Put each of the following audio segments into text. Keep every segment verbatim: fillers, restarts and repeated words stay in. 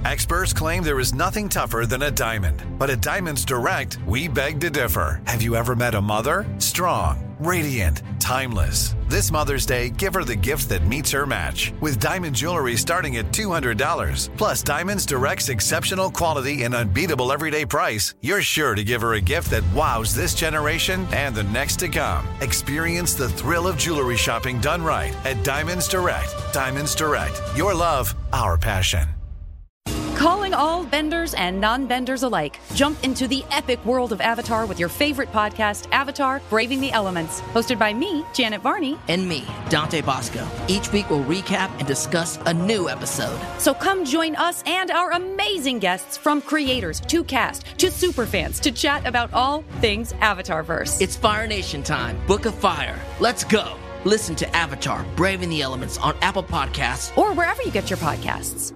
Experts claim there is nothing tougher than a diamond. But at Diamonds Direct, we beg to differ. Have you ever met a mother? Strong, radiant, timeless. This Mother's Day, give her the gift that meets her match. With diamond jewelry starting at two hundred dollars. Plus Diamonds Direct's exceptional quality and unbeatable everyday price, you're sure to give her a gift that wows this generation and the next to come. Experience the thrill of jewelry shopping done right at Diamonds Direct. Diamonds Direct. Your love, our passion. Calling all benders and non-benders alike. Jump into the epic world of Avatar with your favorite podcast, Avatar: Braving the Elements. Hosted by me, Janet Varney. And me, Dante Bosco. Each week we'll recap and discuss a new episode. So come join us and our amazing guests, from creators to cast to superfans, to chat about all things Avatarverse. It's Fire Nation time. Book of Fire. Let's go. Listen to Avatar: Braving the Elements on Apple Podcasts. Or wherever you get your podcasts.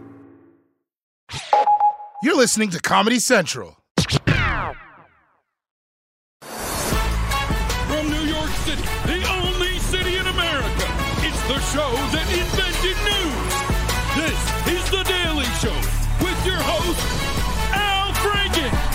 You're listening to Comedy Central. From New York City, the only city in America, it's the show that invented news. This is The Daily Show with your host, Al Franken.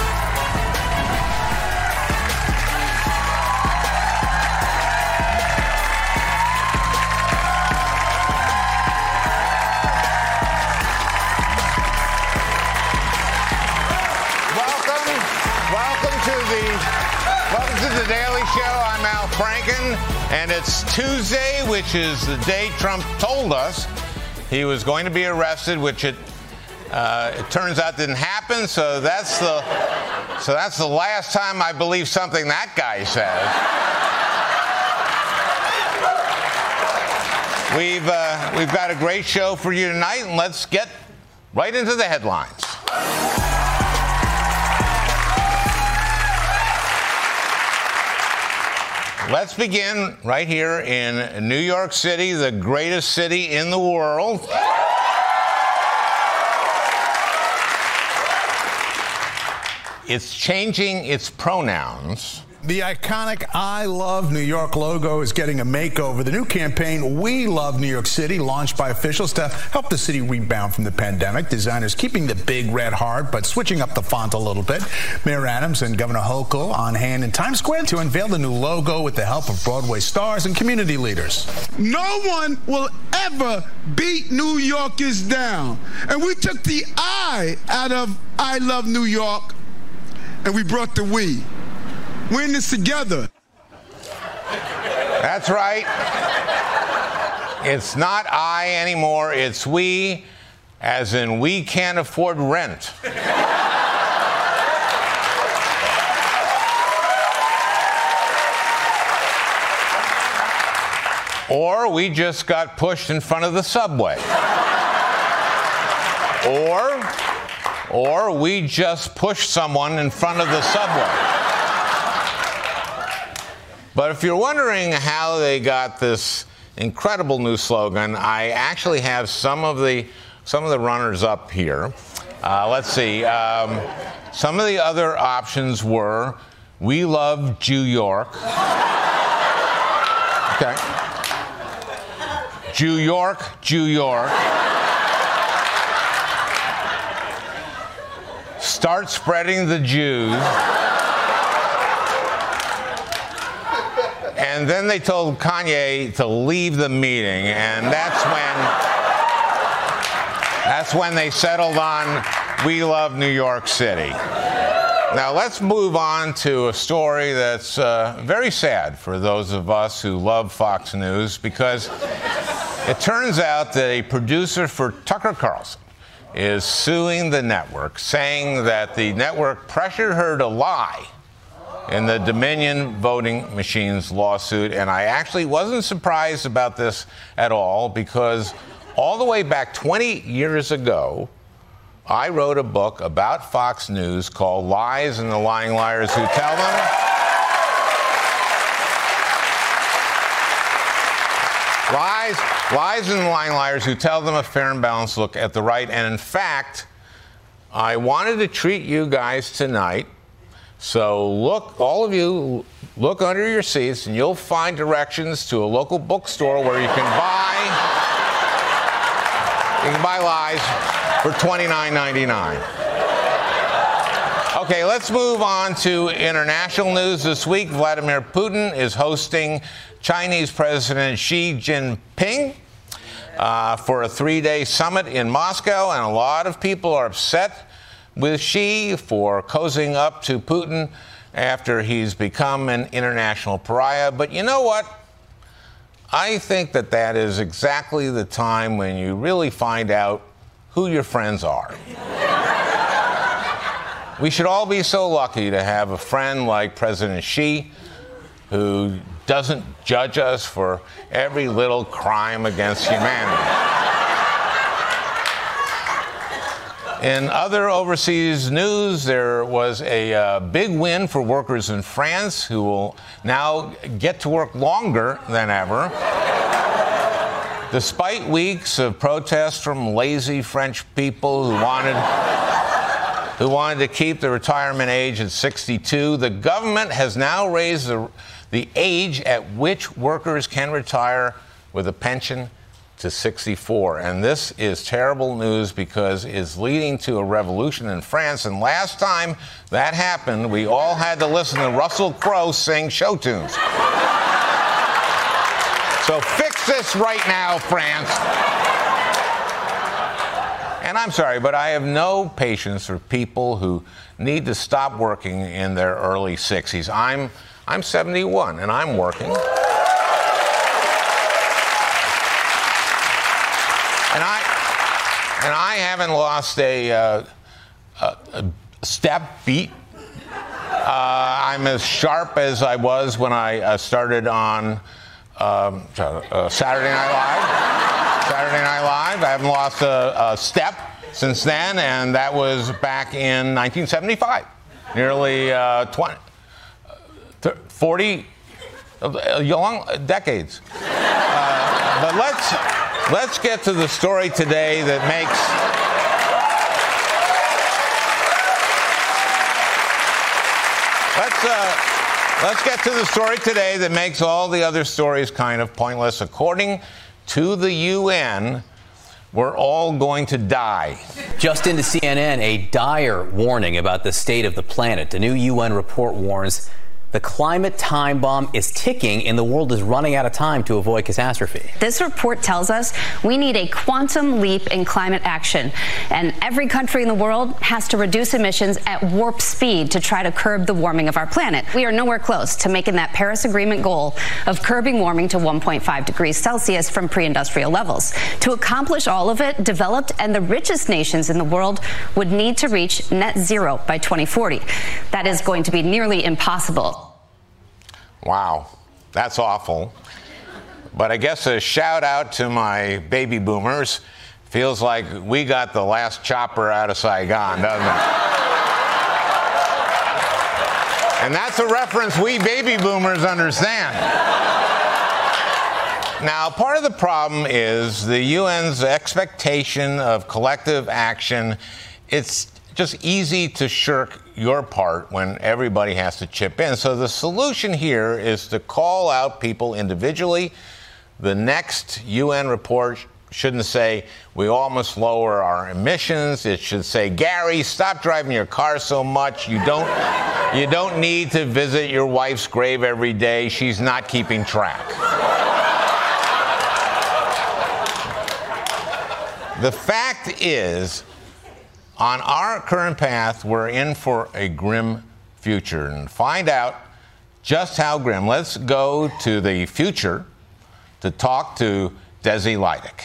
Welcome to The Daily Show. I'm Al Franken, and it's Tuesday, which is the day Trump told us he was going to be arrested, which it uh, it turns out didn't happen. So that's the so that's the last time I believe something that guy says. We've uh, we've got a great show for you tonight, and let's get right into the headlines. Let's begin right here in New York City, the greatest city in the world. It's changing its pronouns. The iconic I Love New York logo is getting a makeover. The new campaign, We Love New York City, launched by officials to help the city rebound from the pandemic. Designers keeping the big red heart, but switching up the font a little bit. Mayor Adams and Governor Hochul on hand in Times Square to unveil the new logo with the help of Broadway stars and community leaders. No one will ever beat New Yorkers down. And we took the I out of I Love New York, and we brought the we. We're in this together. That's right. It's not I anymore, it's we, as in we can't afford rent. Or we just got pushed in front of the subway. Or, or we just pushed someone in front of the subway. But if you're wondering how they got this incredible new slogan, I actually have some of the some of the runners up here. Uh, let's see. Um, some of the other options were We Love Jew York. Okay. Jew York, Jew York. Start spreading the Jews. And then they told Kanye to leave the meeting, and that's when that's when they settled on We Love New York City. Now let's move on to a story that's uh, very sad for those of us who love Fox News, because it turns out that a producer for Tucker Carlson is suing the network, saying that the network pressured her to lie in the Dominion voting machines lawsuit. And I actually wasn't surprised about this at all, because all the way back twenty years ago, I wrote a book about Fox News called Lies and the Lying Liars Who Tell Them. Lies, lies and the lying liars who tell them, a fair and balanced look at the right. And in fact, I wanted to treat you guys tonight. So look, all of you, look under your seats, and you'll find directions to a local bookstore where you can buy, you can buy Lies for twenty-nine ninety-nine. Okay, let's move on to international news. This week, Vladimir Putin is hosting Chinese President Xi Jinping uh, for a three-day summit in Moscow, and a lot of people are upset with Xi for cozying up to Putin after he's become an international pariah. But you know what? I think that that is exactly the time when you really find out who your friends are. We should all be so lucky to have a friend like President Xi, who doesn't judge us for every little crime against humanity. In other overseas news, there was a uh, big win for workers in France who will now get to work longer than ever. Despite weeks of protests from lazy French people who wanted, who wanted to keep the retirement age at sixty-two, the government has now raised the, the age at which workers can retire with a pension to sixty-four. And this is terrible news because it's leading to a revolution in France. And last time that happened, we all had to listen to Russell Crowe sing show tunes. So fix this right now, France. And I'm sorry, but I have no patience for people who need to stop working in their early sixties. I'm, I'm seventy-one, and I'm working. And I, and I haven't lost a, uh, a, a step, beat. Uh, I'm as sharp as I was when I uh, started on um, uh, Saturday Night Live. Saturday Night Live. I haven't lost a, a step since then, and that was back in nineteen seventy-five. Nearly uh, twenty, forty long decades. Uh, but let's. Let's get to the story today that makes let's uh, let's get to the story today that makes all the other stories kind of pointless. According to the U N, we're all going to die. Just into C N N, a dire warning about the state of the planet. A new U N report warns the climate time bomb is ticking and the world is running out of time to avoid catastrophe. This report tells us we need a quantum leap in climate action, and every country in the world has to reduce emissions at warp speed to try to curb the warming of our planet. We are nowhere close to making that Paris Agreement goal of curbing warming to one point five degrees Celsius from pre-industrial levels. To accomplish all of it, developed and the richest nations in the world would need to reach net zero by twenty forty. That is going to be nearly impossible. Wow, that's awful. But I guess a shout out to my baby boomers. Feels like we got the last chopper out of Saigon, doesn't it? And that's a reference we baby boomers understand. Now, part of the problem is the U N's expectation of collective action. It's just easy to shirk your part when everybody has to chip in. So the solution here is to call out people individually. The next U N report shouldn't say, we all must lower our emissions. It should say, Gary, stop driving your car so much. You don't, you don't need to visit your wife's grave every day. She's not keeping track. The fact is, on our current path, we're in for a grim future. And find out just how grim, let's go to the future to talk to Desi Lydic.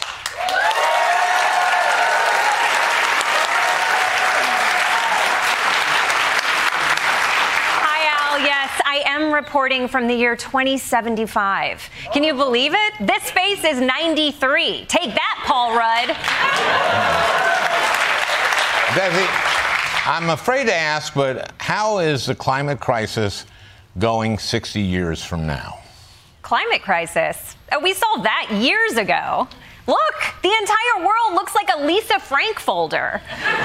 Hi, Al. Yes, I am reporting from the year twenty seventy-five. Can you believe it? This face is ninety-three. Take that, Paul Rudd. Desi, I'm afraid to ask, but how is the climate crisis going sixty years from now? Climate crisis? Oh, we solved that years ago. Look, the entire world looks like a Lisa Frank folder.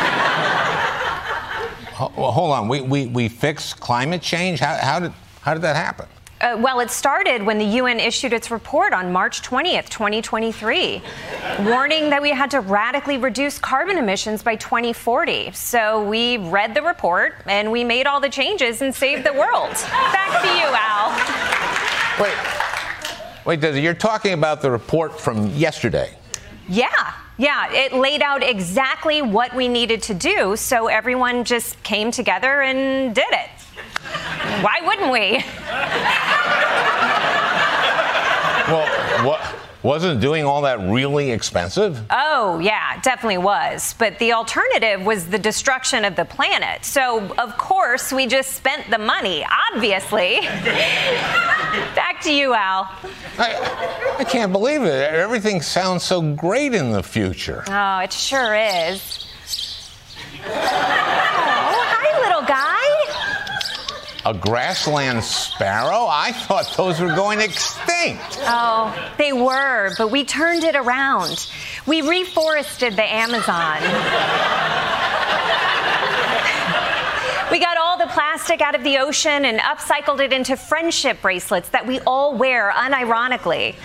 Well, hold on. We, we, we fixed climate change? How, how did, how did that happen? Uh, well, it started when the U N issued its report on March twentieth, twenty twenty-three. warning that we had to radically reduce carbon emissions by twenty forty. So we read the report and we made all the changes and saved the world. Back to you, Al. Wait, wait, Desi, you're talking about the report from yesterday. Yeah, yeah, it laid out exactly what we needed to do, so everyone just came together and did it. Why wouldn't we? Well, what, wasn't doing all that really expensive? Oh, yeah, definitely was. But the alternative was the destruction of the planet. So, of course, we just spent the money, obviously. Back to you, Al. I, I can't believe it. Everything sounds so great in the future. Oh, it sure is. Oh, hi, little guy. A grassland sparrow? I thought those were going extinct. Oh, they were, but we turned it around. We reforested the Amazon. We got all the plastic out of the ocean and upcycled it into friendship bracelets that we all wear unironically.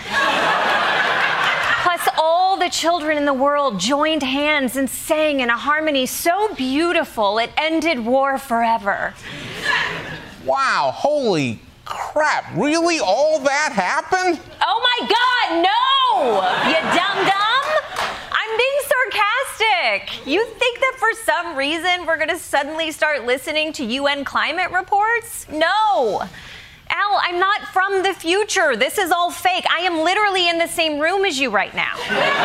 Plus, all the children in the world joined hands and sang in a harmony so beautiful it ended war forever. Wow, holy crap. Really? All that happened? Oh my God, no! You dum-dum! I'm being sarcastic. You think that for some reason we're gonna suddenly start listening to U N climate reports? No. Al, I'm not from the future. This is all fake. I am literally in the same room as you right now.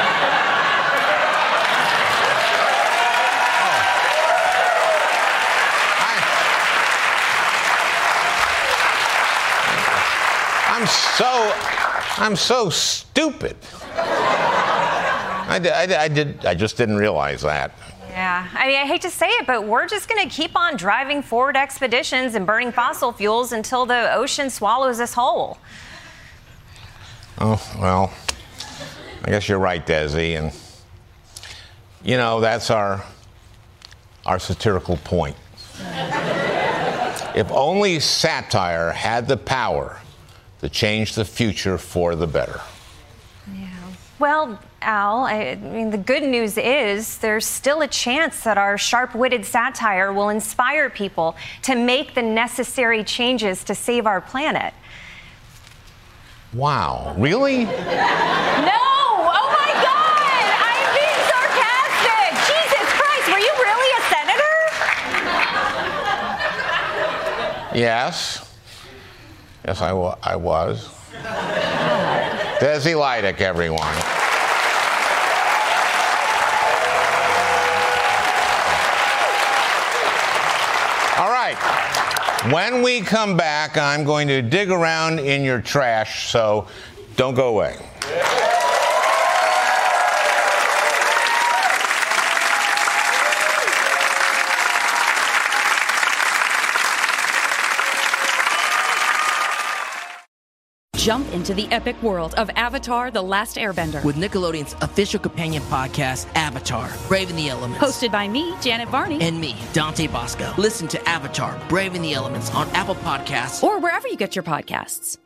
I'm so, I'm so stupid. I, did, I, did, I did, I just didn't realize that. Yeah, I mean, I hate to say it, but we're just going to keep on driving forward expeditions and burning fossil fuels until the ocean swallows us whole. Oh, well, I guess you're right, Desi. And, you know, that's our, our satirical point. If only satire had the power to change the future for the better. Yeah. Well, Al, I mean, the good news is there's still a chance that our sharp-witted satire will inspire people to make the necessary changes to save our planet. Wow, really? No! Oh my God! I'm being sarcastic! Jesus Christ, were you really a senator? Yes. Yes, I, wa- I was. Desi Lydic, everyone. All right. When we come back, I'm going to dig around in your trash, so don't go away. Jump into the epic world of Avatar: The Last Airbender. With Nickelodeon's official companion podcast, Avatar: Braving the Elements. Hosted by me, Janet Varney. And me, Dante Bosco. Listen to Avatar: Braving the Elements on Apple Podcasts. Or wherever you get your podcasts.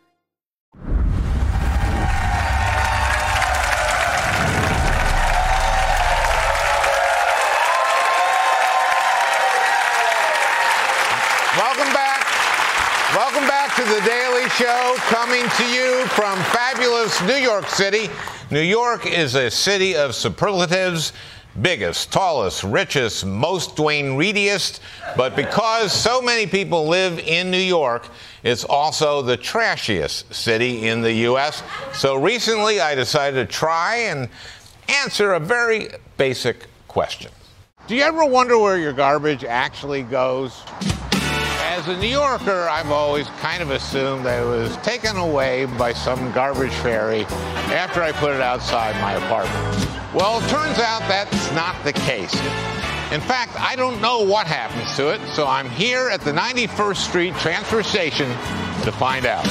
Welcome back. Welcome back to The Daily Show, coming to you from fabulous New York City. New York is a city of superlatives, biggest, tallest, richest, most Dwayne Reediest. But because so many people live in New York, it's also the trashiest city in the U S. So recently I decided to try and answer a very basic question. Do you ever wonder where your garbage actually goes? As a New Yorker, I've always kind of assumed that it was taken away by some garbage fairy after I put it outside my apartment. Well, it turns out that's not the case. In fact, I don't know what happens to it, so I'm here at the ninety-first Street transfer station to find out.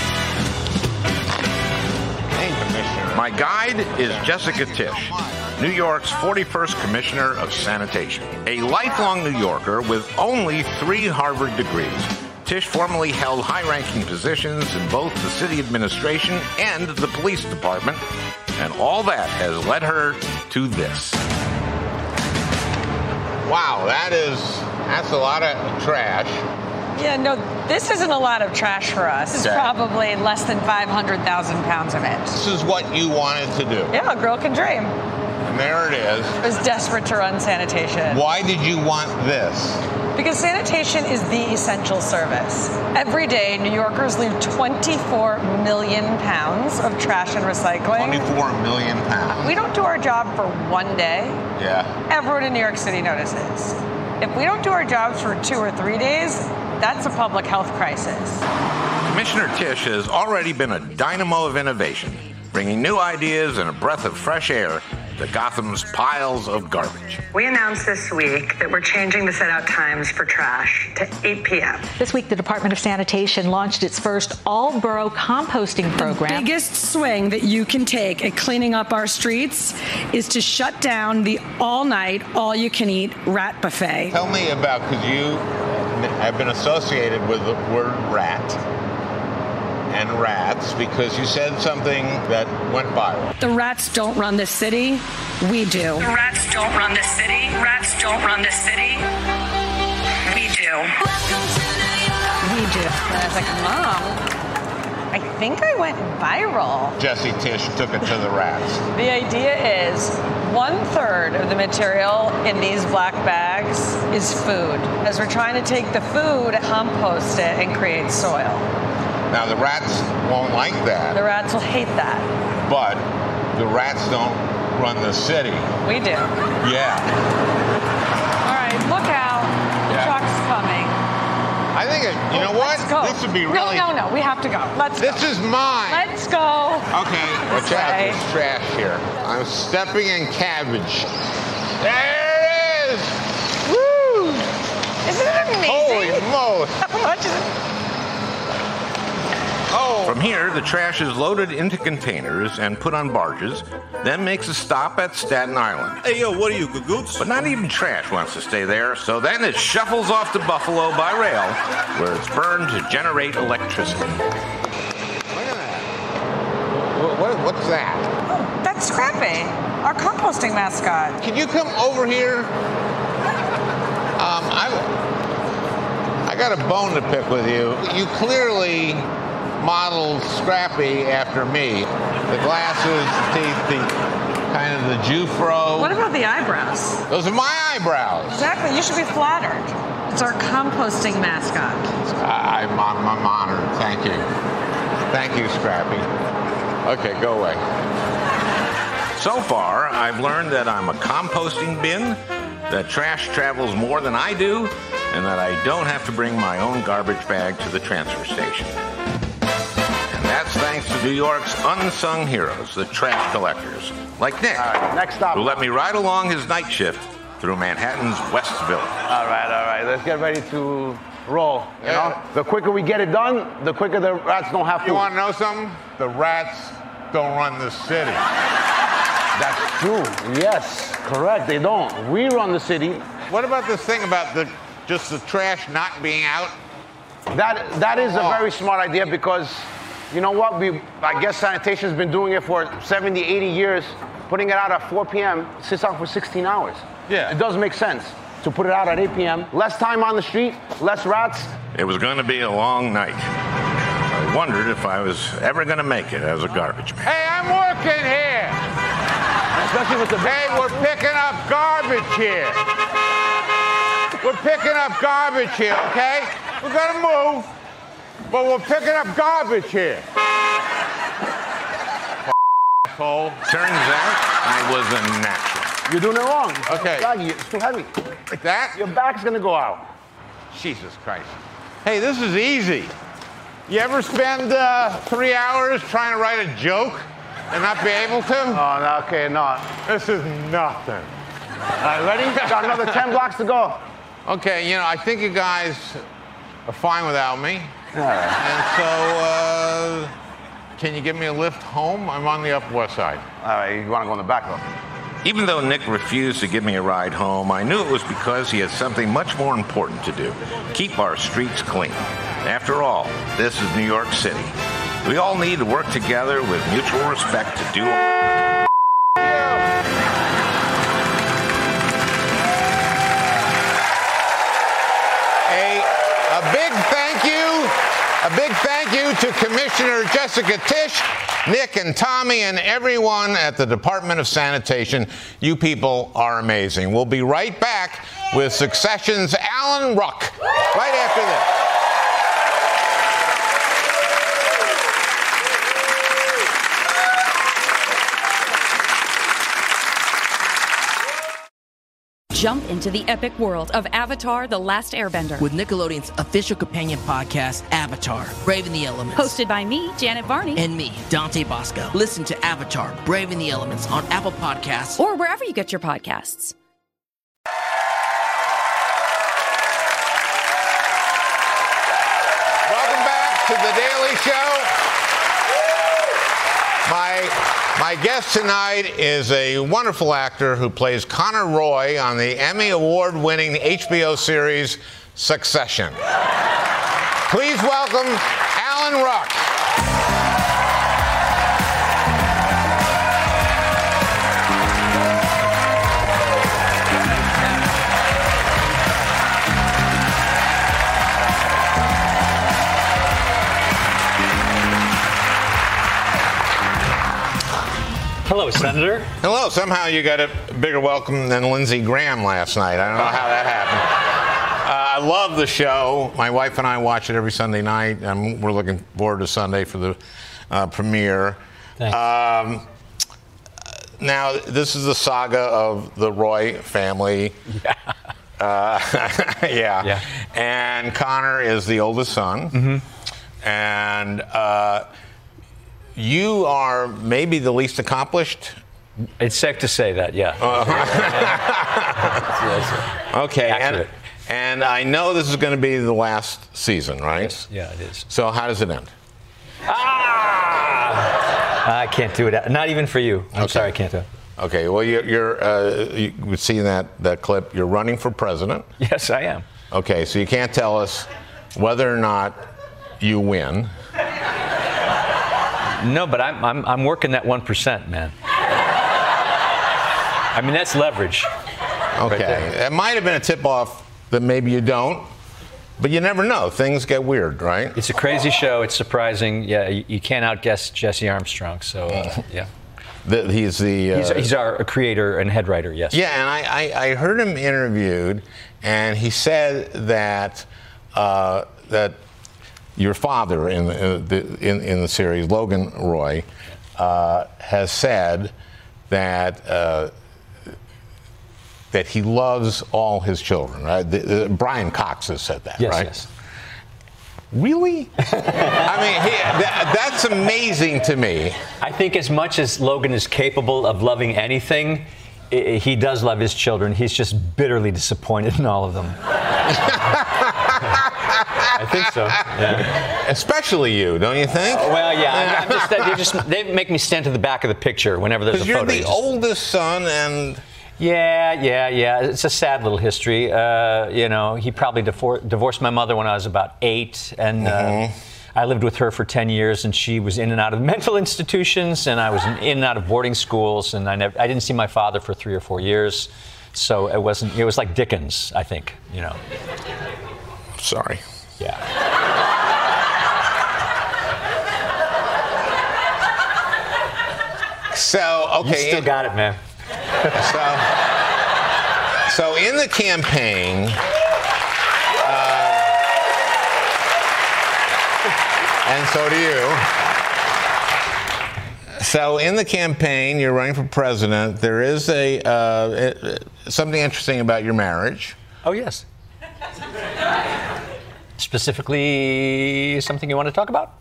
Hey, Commissioner. My guide is Jessica Tisch, New York's forty-first Commissioner of Sanitation. A lifelong New Yorker with only three Harvard degrees, Tisch formerly held high-ranking positions in both the city administration and the police department, And all that has led her to this. Wow, that is, that's a lot of trash. Yeah, no, this isn't a lot of trash for us. This is Okay. probably less than five hundred thousand pounds of it. This is what you wanted to do. Yeah, a girl can dream. And there it is. I was desperate to run sanitation. Why did you want this? Because sanitation is the essential service. Every day, New Yorkers leave twenty-four million pounds of trash and recycling. twenty-four million pounds. We don't do our job for one day. Yeah. Everyone in New York City notices. If we don't do our jobs for two or three days, that's a public health crisis. Commissioner Tisch has already been a dynamo of innovation, bringing new ideas and a breath of fresh air to Gotham's piles of garbage. We announced this week that we're changing the set-out times for trash to eight p.m. This week, the Department of Sanitation launched its first all-borough composting program. The biggest swing that you can take at cleaning up our streets is to shut down the all-night, all-you-can-eat rat buffet. Tell me about, because you have been associated with the word rat and rats, because you said something that went viral. The rats don't run this city. We do. The rats don't run this city. Rats don't run this city. We do. We do. And I was like, Mom, I think I went viral. Jesse Tisch took it to the rats. The idea is one third of the material in these black bags is food. As we're trying to take the food, compost it, and create soil. Now, the rats won't like that. The rats will hate that. But the rats don't run the city. We do. Yeah. All right, look out. The Yeah. truck's coming. I think, it, you know what? Let's go. This would be really... No, no, no. We have to go. Let's This go. is mine. Let's go. Okay, watch out. way. There's trash here. I'm stepping in cabbage. There it is! Woo! Isn't it amazing? Holy moly. How much is it? Oh. From here, the trash is loaded into containers and put on barges, then makes a stop at Staten Island. Hey, yo, what are you, Gagoots? But not even trash wants to stay there, so then it shuffles off to Buffalo by rail, where it's burned to generate electricity. Look at that. What, what, what's that? Oh, that's Scrappy, our composting mascot. Can you come over here? Um, I, I got a bone to pick with you. You clearly modeled Scrappy after me. The glasses, the teeth, the kind of the Jufro. What about the eyebrows? Those are my eyebrows. Exactly. You should be flattered. It's our composting mascot. I, I'm, I'm, I'm honored. Thank you. Thank you, Scrappy. Okay, go away. So far, I've learned that I'm a composting bin, that trash travels more than I do, and that I don't have to bring my own garbage bag to the transfer station. And that's thanks to New York's unsung heroes, the trash collectors, like Nick, All right, next stop. who let me ride along his night shift through Manhattan's West Village. All right, all right. Let's get ready to roll. You know, the quicker we get it done, the quicker the rats don't have food. You want to know something? The rats don't run the city. That's true. Yes, correct. They don't. We run the city. What about this thing about the just the trash not being out? That that is a very smart idea because, you know what? We I guess sanitation's been doing it for seventy, eighty years. Putting it out at four p.m. sits out for sixteen hours. Yeah. It does make sense to put it out at eight p.m. Less time on the street, less rats. It was going to be a long night. I wondered if I was ever going to make it as a garbage man. Hey, I'm working here. Especially with the Hey, we're picking up garbage here. We're picking up garbage here, okay? We're going to move, but we're picking up garbage here. Asshole. Turns out I was a natural. You're doing it wrong. Okay. Doggy, it's too heavy. Like that? Your back's gonna go out. Jesus Christ. Hey, this is easy. You ever spend uh, three hours trying to write a joke and not be able to? Oh, no, okay, no. This is nothing. All right, ready? Got another ten blocks to go. Okay, you know, I think you guys are fine without me. All right. And so, uh, can you give me a lift home? I'm on the Upper West Side. All right, you want to go in the back, though? Even though Nick refused to give me a ride home, I knew it was because he had something much more important to do. Keep our streets clean. After all, this is New York City. We all need to work together with mutual respect to do A big thank you to Commissioner Jessica Tisch, Nick and Tommy, and everyone at the Department of Sanitation. You people are amazing. We'll be right back with Succession's Alan Ruck right after this. Jump into the epic world of Avatar: The Last Airbender. With Nickelodeon's official companion podcast, Avatar: Braving the Elements. Hosted by me, Janet Varney. And me, Dante Bosco. Listen to Avatar: Braving the Elements on Apple Podcasts. Or wherever you get your podcasts. Welcome back to The Daily Show. My... My guest tonight is a wonderful actor who plays Connor Roy on the Emmy Award-winning H B O series Succession. Please welcome Alan Ruck. Hello, Senator. Hello. Somehow you got a bigger welcome than Lindsey Graham last night. I don't know how that happened. Uh, I love the show. My wife and I watch it every Sunday night, and we're looking forward to Sunday for the uh, premiere. Thanks. Um, now, this is the saga of the Roy family. Yeah. Uh, yeah. yeah. And Connor is the oldest son. Mm-hmm. And... Uh, You are maybe the least accomplished. It's safe to say that, yeah. Uh, okay, and, and I know this is going to be the last season, right? Yes, yeah, it is. So how does it end? Ah! I can't do it. Not even for you. I'm okay. sorry, I can't do it. Okay, well, you're, you're uh, you would see in that, that clip, you're running for president. Yes, I am. Okay, so you can't tell us whether or not you win. No, but I'm I'm I'm working that one percent, man. I mean, that's leverage. Okay, right it might have been a tip-off that maybe you don't, but you never know. Things get weird, right? It's a crazy show. It's surprising. Yeah, you, you can't outguess Jesse Armstrong. So, uh, yeah. The, he's the. Uh, he's, he's our creator and head writer. Yes. Yeah, and I, I, I heard him interviewed, and he said that uh, that. Your father in the in, in the series, Logan Roy, uh, has said that uh, that he loves all his children. Right? The, the, Brian Cox has said that. Yes, right? Yes. Really? I mean, he, that, that's amazing to me. I think as much as Logan is capable of loving anything, I, he does love his children. He's just bitterly disappointed in all of them. I think so. Yeah. Especially you, don't you think? Uh, well, yeah. I'm, I'm just, they just they make me stand to the back of the picture whenever there's a you're photo. You're the just... oldest son, and yeah, yeah, yeah. It's a sad little history. Uh, you know, he probably difor- divorced my mother when I was about eight, and mm-hmm. uh, I lived with her for ten years, and she was in and out of mental institutions, and I was in and out of boarding schools, and I never, I didn't see my father for three or four years. So it wasn't. It was like Dickens, I think. You know. Sorry. Yeah. So, okay. You still got it, man. so, so in the campaign, uh, and so do you. So in the campaign, you're running for president. There is a uh, it, something interesting about your marriage. Oh, yes. Specifically, something you want to talk about?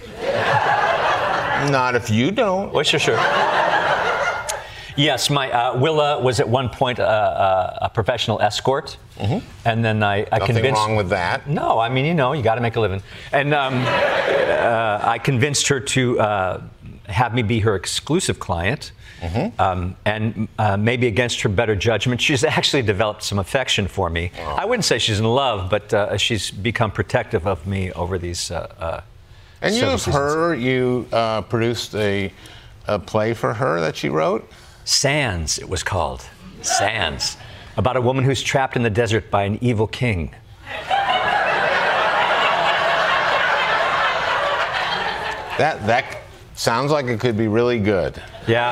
Not if you don't. Well, sure, sure. Yes, my uh, Willa was at one point uh, uh, a professional escort, mm-hmm. and then I, I Nothing convinced. wrong with that. No, I mean, you know, you got to make a living, and um, uh, I convinced her to uh, have me be her exclusive client. Mm-hmm. Um, and uh, maybe against her better judgment, she's actually developed some affection for me. Oh. I wouldn't say she's in love, but uh, she's become protective of me over these. Uh, uh, and you have her, you uh, produced a, a play for her that she wrote? Sands, it was called. Sands. About a woman who's trapped in the desert by an evil king. That that sounds like it could be really good. Yeah.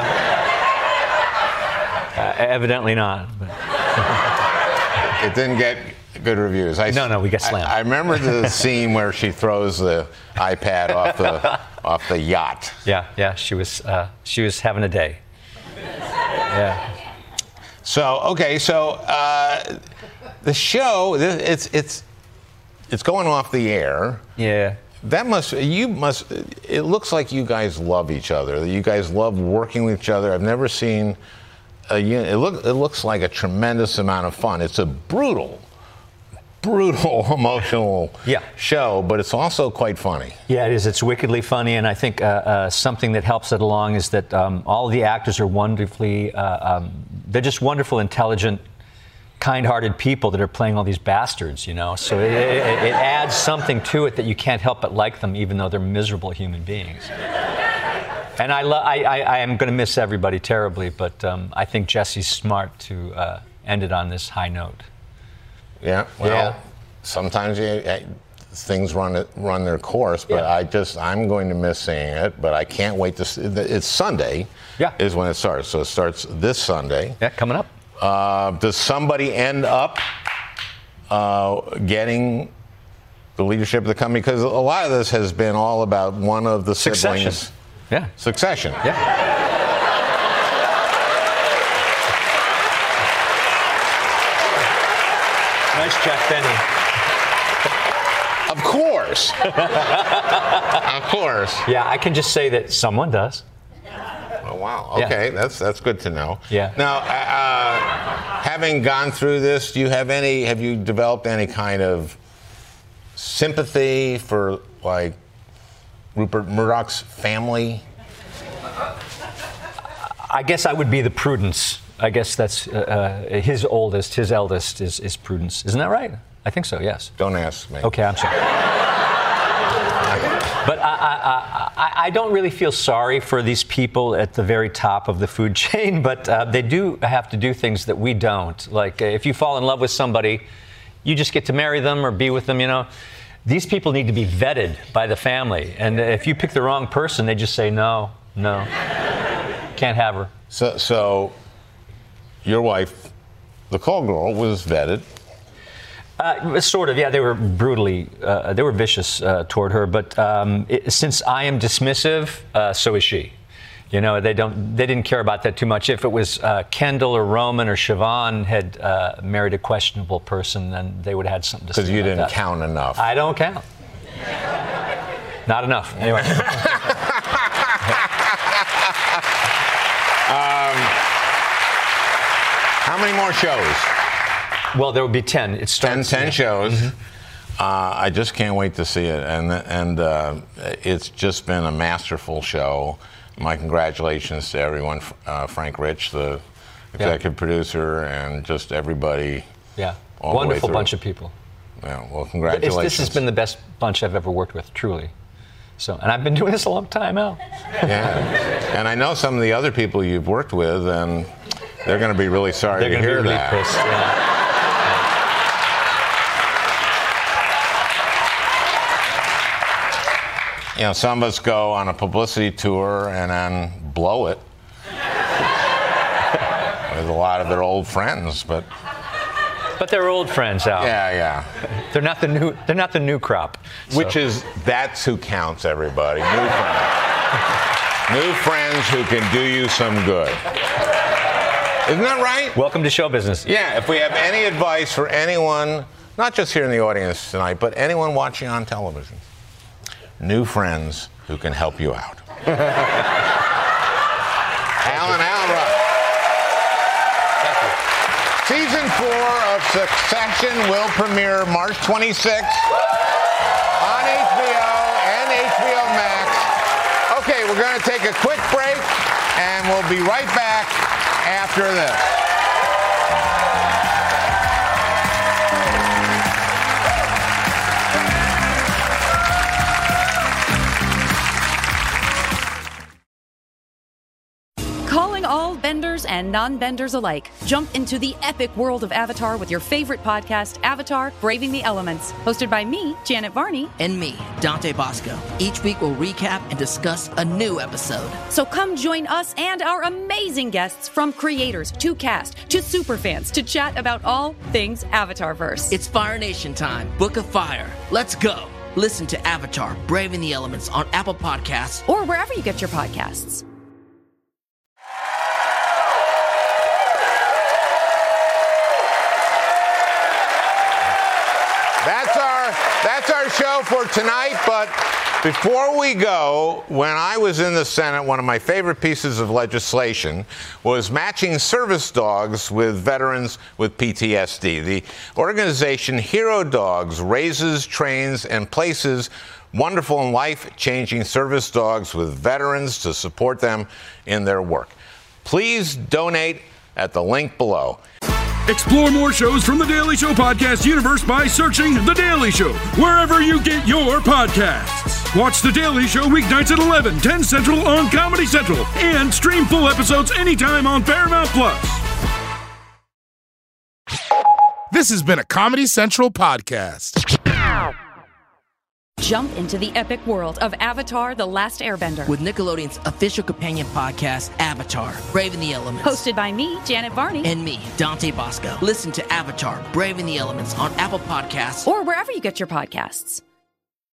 Uh, evidently not. But. It didn't get good reviews. I, no, no, we got slammed. I, I remember the scene where she throws the iPad off the off the yacht. Yeah, yeah, she was uh, she was having a day. Yeah. So okay, so uh, the show it's it's it's going off the air. Yeah. That must you must. It looks like you guys love each other. You guys love working with each other. I've never seen a unit. It look it looks like a tremendous amount of fun. It's a brutal. brutal, emotional yeah. show, but it's also quite funny. Yeah, it is. It's wickedly funny, and I think uh, uh, something that helps it along is that um, all of the actors are wonderfully, uh, um, they're just wonderful, intelligent, kind-hearted people that are playing all these bastards, you know? So it, it, it adds something to it that you can't help but like them, even though they're miserable human beings. And I, lo- I, I, I am going to miss everybody terribly, but um, I think Jesse's smart to uh, end it on this high note. Yeah, well, yeah. sometimes you, uh, things run it, run their course, but yeah. I just, I'm going to miss seeing it, but I can't wait to see, it's Sunday yeah. is when it starts, so it starts this Sunday. Yeah, coming up. Uh, does somebody end up uh, getting the leadership of the company? Because a lot of this has been all about one of the Succession. siblings. Yeah. Succession. Yeah. Nice Jack Benny. Of course. Of course. Yeah, I can just say that someone does. Oh, wow. Okay, yeah. that's that's good to know. Yeah. Now, uh, having gone through this, do you have any? Have you developed any kind of sympathy for like Rupert Murdoch's family? I guess I would be the Prudence. I guess that's uh, uh, his oldest, his eldest is, is Prudence. Isn't that right? I think so, yes. Don't ask me. Okay, I'm sorry. But I, I, I, I don't really feel sorry for these people at the very top of the food chain, but uh, they do have to do things that we don't. Like uh, if you fall in love with somebody, you just get to marry them or be with them, you know. These people need to be vetted by the family. And if you pick the wrong person, they just say, no, no, can't have her. So, so your wife, the call girl, was vetted. Uh, sort of, yeah. They were brutally, uh, they were vicious uh, toward her. But um, it, since I am dismissive, uh, so is she. You know, they don't, they didn't care about that too much. If it was uh, Kendall or Roman or Siobhan had uh, married a questionable person, then they would have had something to say. Because you about didn't that. count enough. I don't count. Not enough. Anyway. um, how many more shows? Well, there will be ten. It starts ten, ten shows. Mm-hmm. Uh, I just can't wait to see it, and and uh, it's just been a masterful show. My congratulations to everyone, uh, Frank Rich, the executive yeah. producer, and just everybody. Yeah, all wonderful the way bunch of people. Yeah, well, congratulations. It's, this has been the best bunch I've ever worked with, truly. So, and I've been doing this a long time out. Yeah, and I know some of the other people you've worked with, and they're going to be really sorry they're to hear be really that. Pissed, yeah. You know, some of us go on a publicity tour and then blow it with a lot of their old friends, but but they're old friends, Al. Yeah, yeah. They're not the new. They're not the new crop. So. Which is that's who counts, everybody. New friends, new friends who can do you some good. Isn't that right? Welcome to show business. Yeah. If we have any advice for anyone, not just here in the audience tonight, but anyone watching on television. New friends who can help you out. Alan Alra. Thank you. Season four of Succession will premiere March twenty-sixth on H B O and H B O Max. Okay, we're going to take a quick break, and we'll be right back after this. benders and non-benders alike. Jump into the epic world of Avatar with your favorite podcast, Avatar, Braving the Elements. Hosted by me, Janet Varney. And me, Dante Bosco. Each week we'll recap and discuss a new episode. So come join us and our amazing guests from creators to cast to superfans to chat about all things Avatarverse. It's Fire Nation time. Book of Fire. Let's go. Listen to Avatar, Braving the Elements on Apple Podcasts. Or wherever you get your podcasts. That's our, that's our show for tonight, but before we go, when I was in the Senate, one of my favorite pieces of legislation was matching service dogs with veterans with P T S D. The organization Hero Dogs raises, trains, and places wonderful and life-changing service dogs with veterans to support them in their work. Please donate at the link below. Explore more shows from The Daily Show podcast universe by searching The Daily Show wherever you get your podcasts. Watch The Daily Show weeknights at eleven, ten Central on Comedy Central and stream full episodes anytime on Paramount Plus. This has been a Comedy Central podcast. Jump into the epic world of Avatar: The Last Airbender. With Nickelodeon's official companion podcast, Avatar, Braving the Elements. Hosted by me, Janet Varney. And me, Dante Bosco. Listen to Avatar, Braving the Elements on Apple Podcasts. Or wherever you get your podcasts.